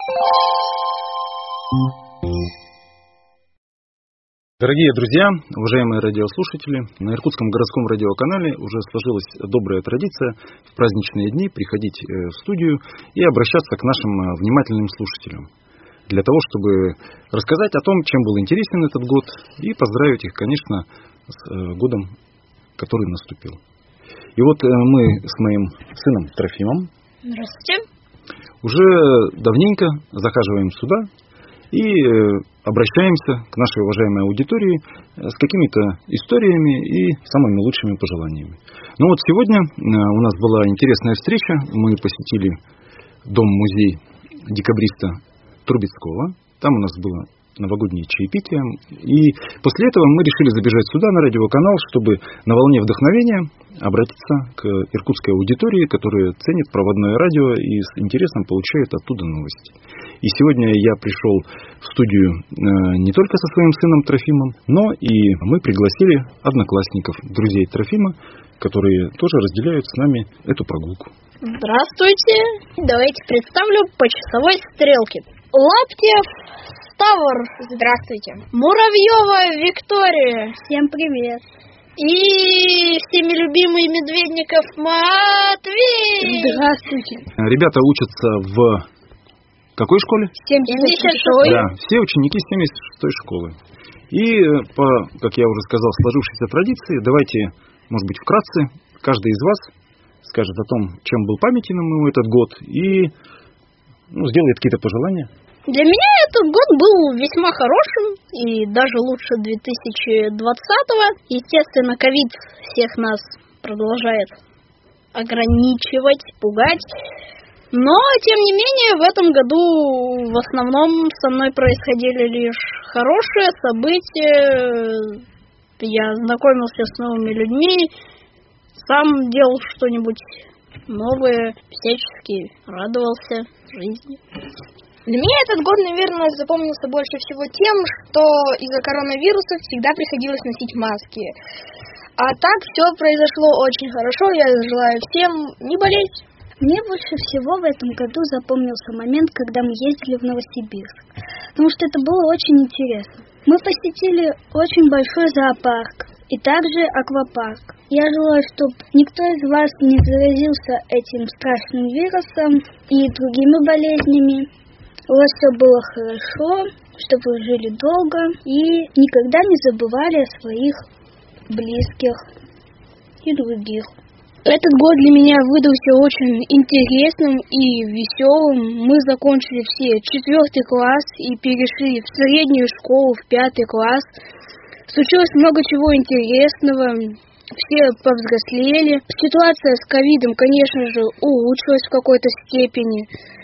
Дорогие друзья, уважаемые радиослушатели, на Иркутском городском радиоканале уже сложилась добрая традиция в праздничные дни приходить в студию и обращаться к нашим внимательным слушателям, для того, чтобы рассказать о том, чем был интересен этот год, и поздравить их, конечно, с годом, который наступил. И вот мы с моим сыном Трофимом Здравствуйте. Уже давненько захаживаем сюда и обращаемся к нашей уважаемой аудитории с какими-то историями и самыми лучшими пожеланиями. Ну вот сегодня у нас была интересная встреча. Мы посетили дом-музей декабриста Трубецкого. Там у нас было новогоднее чаепитие. И после этого мы решили забежать сюда, на радиоканал, чтобы на волне вдохновения обратиться к иркутской аудитории, которая ценит проводное радио и с интересом получает оттуда новости. И сегодня я пришел в студию не только со своим сыном Трофимом, но и мы пригласили одноклассников, друзей Трофима, которые тоже разделяют с нами эту прогулку. Здравствуйте. Давайте представлю по часовой стрелке. Лаптев Ставр. Здравствуйте. Муравьева Виктория. Всем привет. И всеми любимый Медведников Матвей. Здравствуйте. Ребята учатся в какой школе? 76-й. Да, все ученики 76-й школы. И по, как я уже сказал, сложившейся традиции, давайте, может быть, вкратце, каждый из вас скажет о том, чем был памятен ему этот год, и сделает какие-то пожелания. Для меня этот год был весьма хорошим, и даже лучше 2020-го. Естественно, ковид всех нас продолжает ограничивать, пугать. Но, тем не менее, в этом году в основном со мной происходили лишь хорошие события. Я знакомился с новыми людьми, сам делал что-нибудь новое, всячески радовался жизни. Для меня этот год, наверное, запомнился больше всего тем, что из-за коронавируса всегда приходилось носить маски. А так все произошло очень хорошо, я желаю всем не болеть. Мне больше всего в этом году запомнился момент, когда мы ездили в Новосибирск, потому что это было очень интересно. Мы посетили очень большой зоопарк и также аквапарк. Я желаю, чтобы никто из вас не заразился этим страшным вирусом и другими болезнями. У вас все было хорошо, чтобы вы жили долго и никогда не забывали о своих близких и других. Этот год для меня выдался очень интересным и веселым. Мы закончили все 4 класс и перешли в среднюю школу, в 5 класс. Случилось много чего интересного. Все повзрослели. Ситуация с ковидом, конечно же, улучшилась в какой-то степени.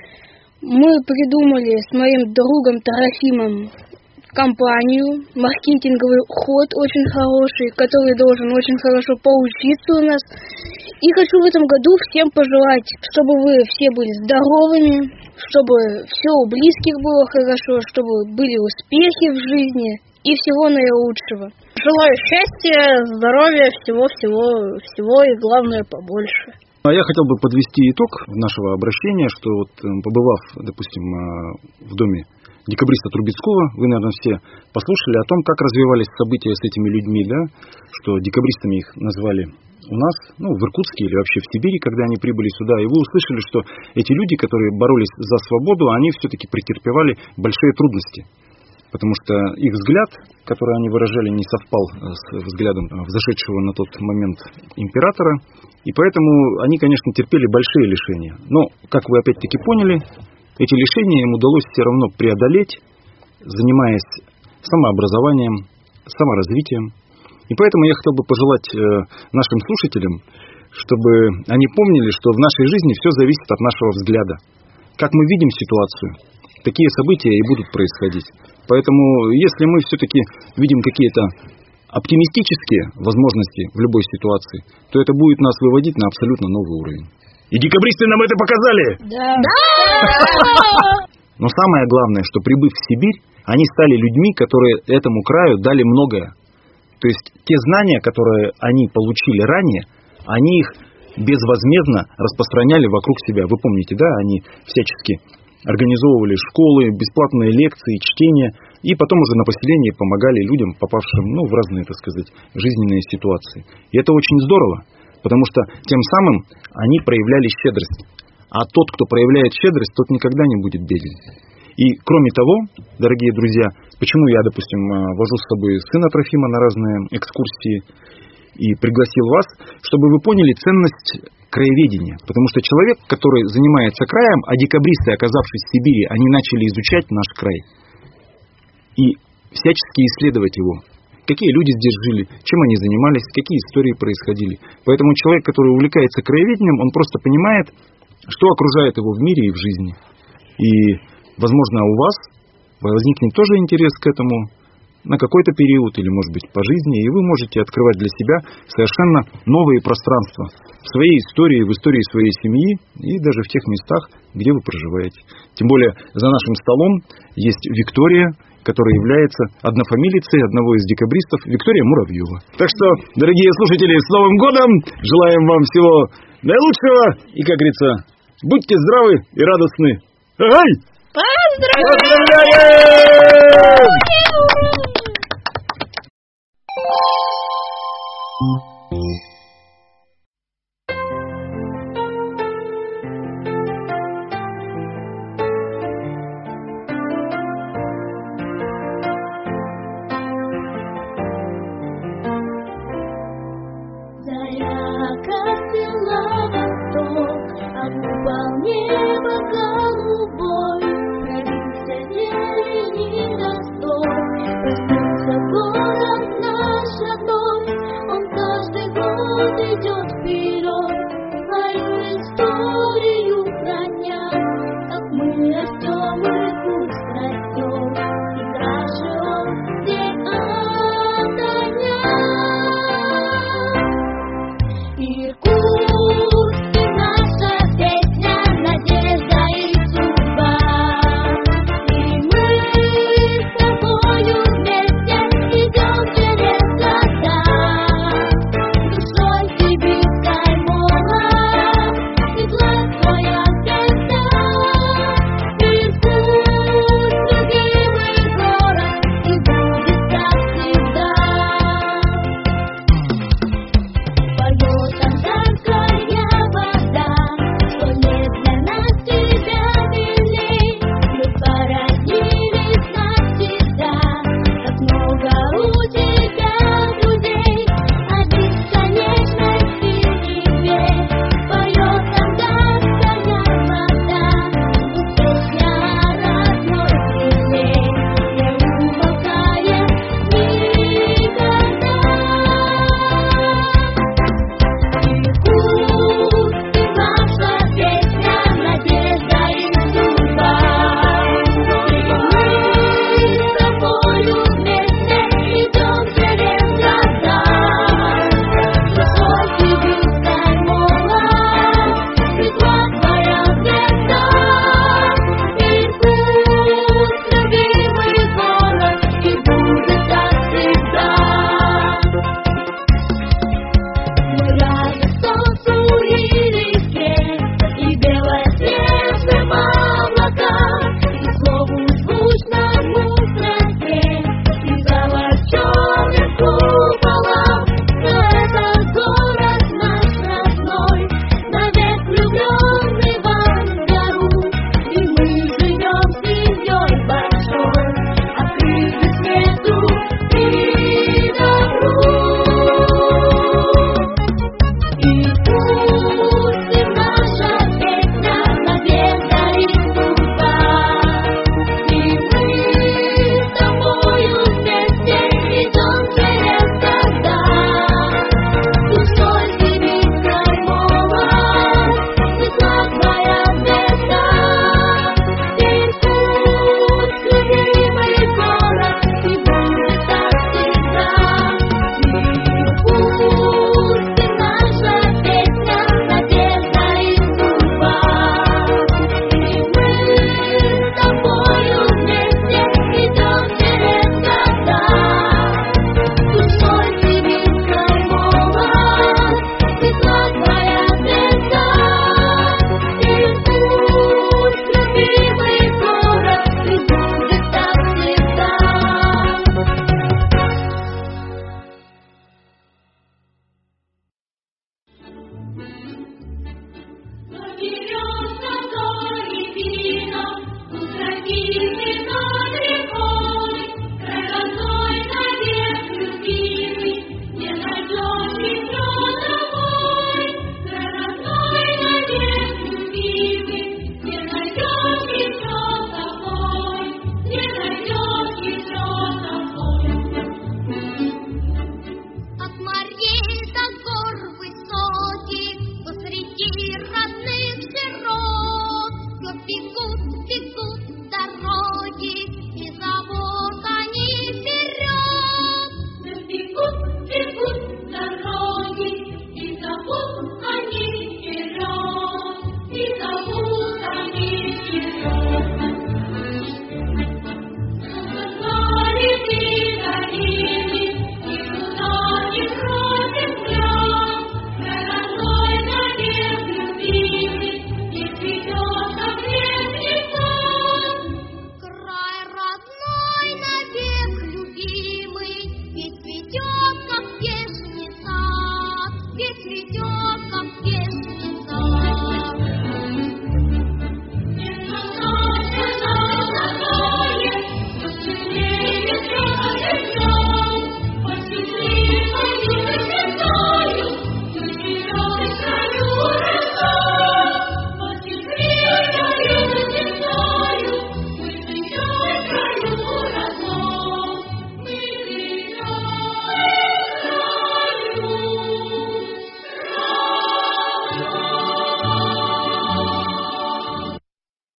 Мы придумали с моим другом Трофимом компанию, маркетинговый ход очень хороший, который должен очень хорошо получиться у нас. И хочу в этом году всем пожелать, чтобы вы все были здоровыми, чтобы все у близких было хорошо, чтобы были успехи в жизни и всего наилучшего. Желаю счастья, здоровья, всего и главное побольше. А я хотел бы подвести итог нашего обращения, что вот побывав, допустим, в доме декабриста Трубецкого, вы, наверное, все послушали о том, как развивались события с этими людьми, да, что декабристами их назвали у нас, в Иркутске или вообще в Сибири, когда они прибыли сюда, и вы услышали, что эти люди, которые боролись за свободу, они все-таки претерпевали большие трудности, потому что их взгляд, который они выражали, не совпал с взглядом взошедшего на тот момент императора, и поэтому они, конечно, терпели большие лишения. Но, как вы опять-таки поняли, эти лишения им удалось все равно преодолеть, занимаясь самообразованием, саморазвитием. И поэтому я хотел бы пожелать нашим слушателям, чтобы они помнили, что в нашей жизни все зависит от нашего взгляда. Как мы видим ситуацию, такие события и будут происходить. Поэтому, если мы все-таки видим какие-то оптимистические возможности в любой ситуации, то это будет нас выводить на абсолютно новый уровень. И декабристы нам это показали! Да! Но самое главное, что прибыв в Сибирь, они стали людьми, которые этому краю дали многое. То есть те знания, которые они получили ранее, они их безвозмездно распространяли вокруг себя. Вы помните, да, они всячески организовывали школы, бесплатные лекции, чтения, и потом уже на поселении помогали людям, попавшим в разные, так сказать, жизненные ситуации. И это очень здорово, потому что тем самым они проявляли щедрость. А тот, кто проявляет щедрость, тот никогда не будет беден. И кроме того, дорогие друзья, почему я, допустим, вожу с собой сына Трофима на разные экскурсии и пригласил вас, чтобы вы поняли ценность краеведения. Потому что человек, который занимается краем, а декабристы, оказавшись в Сибири, они начали изучать наш край и всячески исследовать его. Какие люди здесь жили, чем они занимались, какие истории происходили. Поэтому человек, который увлекается краеведением, он просто понимает, что окружает его в мире и в жизни. И, возможно, у вас возникнет тоже интерес к этому на какой-то период или, может быть, по жизни, и вы можете открывать для себя совершенно новые пространства в своей истории, в истории своей семьи и даже в тех местах, где вы проживаете. Тем более за нашим столом есть Виктория, которая является однофамилицей одного из декабристов, Виктория Муравьева. Так что, дорогие слушатели, с Новым годом! Желаем вам всего наилучшего и, как говорится, будьте здравы и радостны. Ай! Поздравляем!